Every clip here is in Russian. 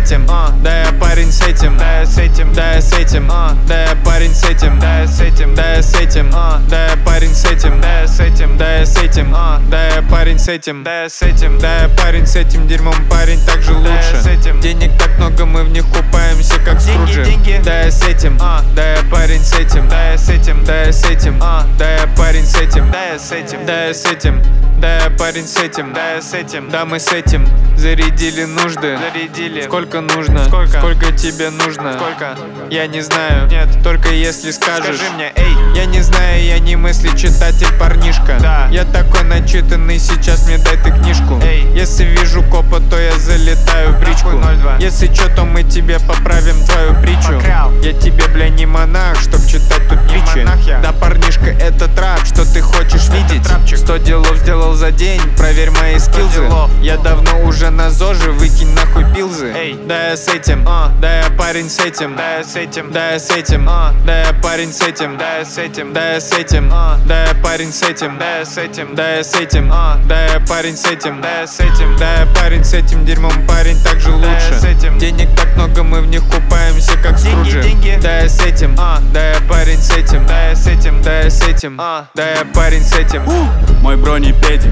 этим, да я парень с этим, да я с этим, да я с этим, да я парень с этим, да я с этим, да я с этим, да я парень с этим, да я с этим, да я с этим, да я парень с этим, да я с этим, да я парень с этим дерьмом, парень так же лучше. Денег так много, мы в них купаемся, как Скруджи. Да я с этим, да я парень с этим, да я с этим, да я с этим, да я парень с этим, да я с этим, да я с этим, да я парень с этим, да я с этим, да мы с этим зарядили нужды. Сколько нужно? Сколько тебе нужно? Сколько? Я не знаю. Нет. Только если скажешь. Скажи мне, эй. Я не знаю, я не мысли читатель, парнишка. Да. Я такой начитанный, сейчас мне дай ты книжку. Эй. Если вижу копа, то я залетаю в бричку. Если чё, то мы тебе поправим твою притчу. Покрал. Я тебе, бля, не монах, чтоб читать тут притчи. Да, парнишка, это трап, что ты хочешь видеть? 100 делов сделал за день, проверь мои скиллзы. Я давно уже на ЗОЖе, выкинь нахуй пилзы. Эй. Да я с этим, да я парень с этим, да я с этим, да я с этим, да я парень с этим, да я с этим, да я с этим, да я парень с этим, да я с этим, да я с этим, да я парень с этим, да я с этим, да я парень с этим дерьмом, парень так же лучше. Денег так много, мы в них купаемся, как Скруджи. Да я с этим, да я парень с этим, да я с этим, да я с этим, да я парень с этим. Мой бронепедик,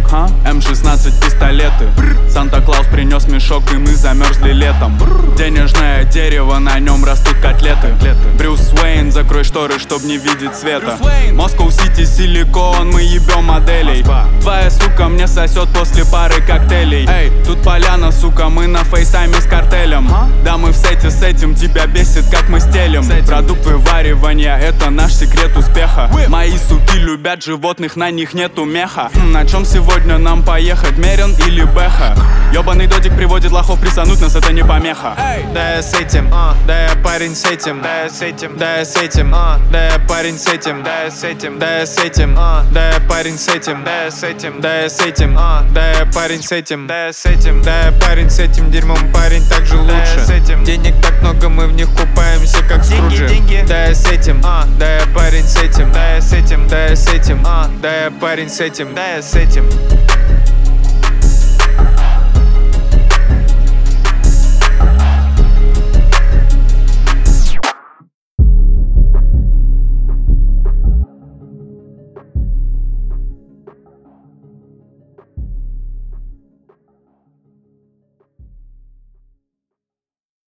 М16 пистолеты. Санта-Клаус принес мешок, и мы замерзли летом. Денежное дерево, на нем растут котлеты. Брюс Уэйн, закрой шторы, чтоб не видеть света. Москва Сити, силикон, мы ебем моделей. Твоя сука мне сосет после пары коктейлей. Эй, тут поляна, сука, мы на фейстайме с картелем. Да мы в сете с этим, тебя бесит, как мы стелим. Продукт вываривания, это наш секрет успеха. Мои суки любят животных, на них нету меха. На чем сегодня нам поехать, Мерин или Бэха? Ёбаный додик приводит лохов, присануть нас, это не помеха. Да я с этим, да я парень с этим, да я с этим, да я с этим, да я парень с этим, да я с этим, да я с этим, да я парень с этим, да я с этим, да я с этим, да я парень с этим, да я с этим, да я парень с этим дерьмом, парень так же лучше. Денег так много, мы в них купаемся, как Скруджи. Да я с этим, да я парень с этим, да я с этим, да я с этим, да я парень с этим, да я с этим.